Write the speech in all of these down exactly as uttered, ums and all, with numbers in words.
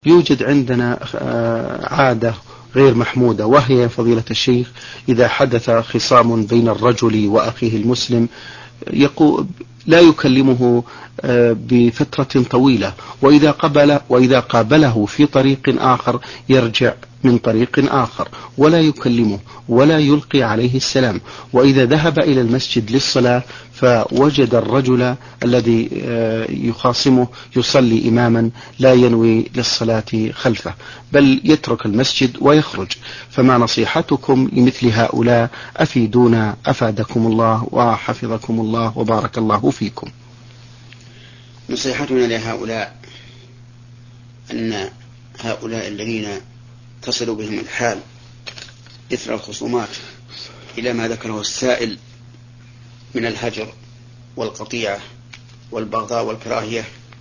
يوجد عندنا عادة غير محمودة، وهي فضيلة الشيخ إذا حدث خصام بين الرجل وأخيه المسلم يقول لا يكلمه بفترة طويلة، وإذا قبل وإذا قابله في طريق آخر يرجع من طريق آخر ولا يكلمه ولا يلقي عليه السلام. وإذا ذهب إلى المسجد للصلاة فوجد الرجل الذي يخاصمه يصلي إماما لا ينوي للصلاة خلفه، بل يترك المسجد ويخرج. فما نصيحتكم لمثل هؤلاء؟ أفيدونا أفادكم الله وحفظكم الله وبارك الله فيكم. نصيحتنا لهؤلاء أن هؤلاء الذين تصل بهم الحال إثر الخصومات إلى ما ذكره السائل من الهجر والقطيعة والبغضاء والكراهية،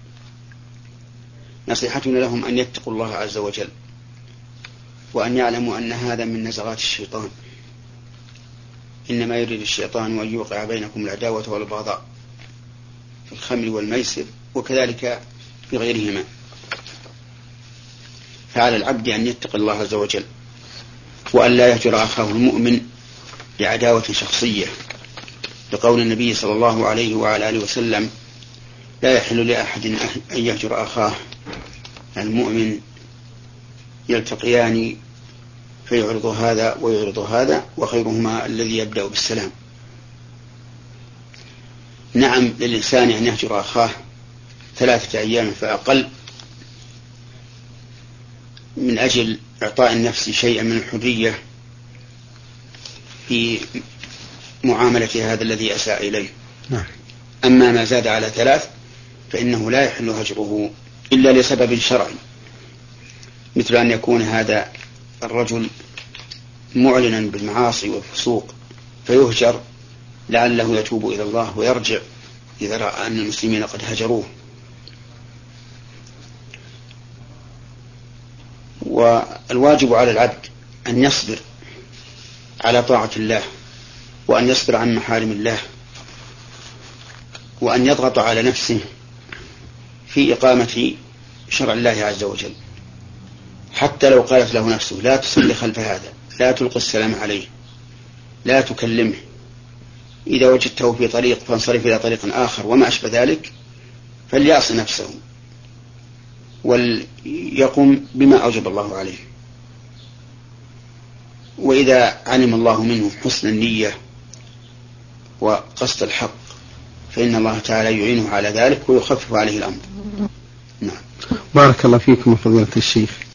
نصيحتنا لهم أن يتقوا الله عز وجل، وأن يعلموا أن هذا من نزغات الشيطان، إنما يريد الشيطان أن يوقع بينكم العداوة والبغضاء في الخمر والميسر وكذلك في غيرهما. فعلى العبد أن يتقي الله عز وجل، وأن لا يهجر أخاه المؤمن لعداوة شخصية، لقول النبي صلى الله عليه وعلى آله وسلم: لا يحل لأحد أن يهجر أخاه المؤمن يلتقيان فيعرض هذا ويعرض هذا وخيرهما الذي يبدأ بالسلام. نعم، للإنسان أن يهجر أخاه ثلاثة أيام فأقل من أجل إعطاء النفس شيئا من الحرية في معاملة هذا الذي أساء إليه. أما ما زاد على ثلاث فإنه لا يحل هجره إلا لسبب شرعي، مثل أن يكون هذا الرجل معلنا بالمعاصي والفسوق فيهجر لعله يتوب إلى الله ويرجع إذا رأى أن المسلمين قد هجروه. والواجب على العبد أن يصبر على طاعة الله، وأن يصبر عن محارم الله، وأن يضغط على نفسه في إقامة شرع الله عز وجل، حتى لو قالت له نفسه: لا تصلي خلف هذا، لا تلقي السلام عليه، لا تكلمه، إذا وجدته في طريق فانصرف إلى طريق آخر وما أشبه ذلك، فليعص نفسه وليقم بما أوجب الله عليه. وإذا علم الله منه حسن النية وقصد الحق فإن الله تعالى يعينه على ذلك ويخفف عليه الأمر. نعم. بارك الله فيكم فضيلة الشيخ.